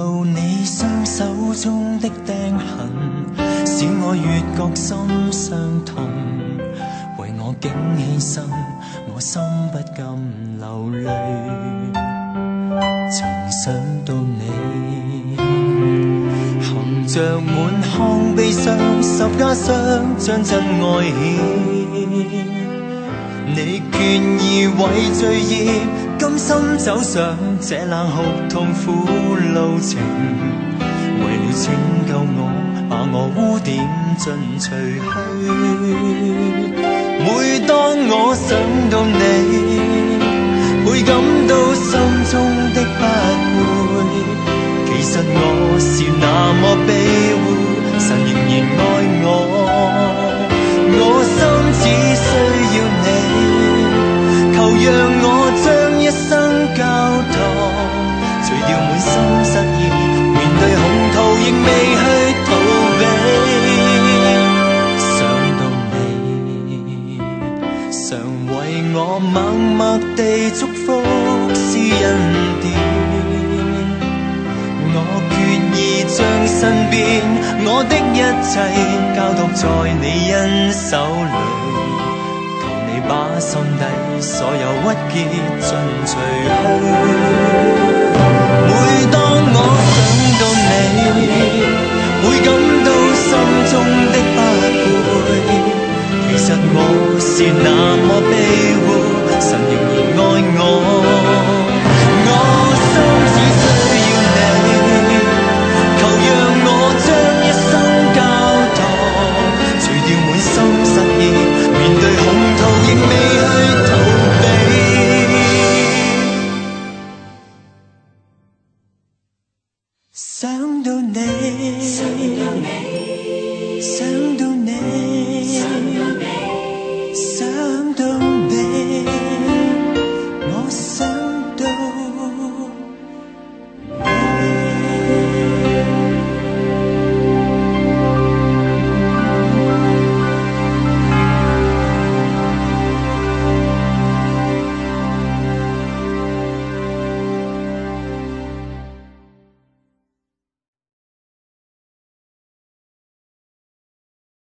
到你雙手中的釘痕，使我越覺心傷痛。為我竟犧牲，我心不禁流淚。曾想到你含着滿腔悲傷，十架上將真愛獻。你願意為罪孽，甘心走上這冷酷痛苦路程，為了拯救我，把我污點盡除去。每當我想到你，會感到心中的不會。其實我是那麼卑污，神仍然愛我。我心只需要你，求讓我將一生交託，除掉滿心失意，面對恐途仍未去逃避。想到你常為我默默地祝福施恩典，我決意將身邊我的一切交託在你恩手裏。把心底所有鬱結盡除去。每當我想到你，會感到心中的不會。其實我是那麼卑污，神仍然愛我。我心只需要你，求讓我將一生交託，除掉滿心失意，面對恐途仍未去逃避。想到你，想到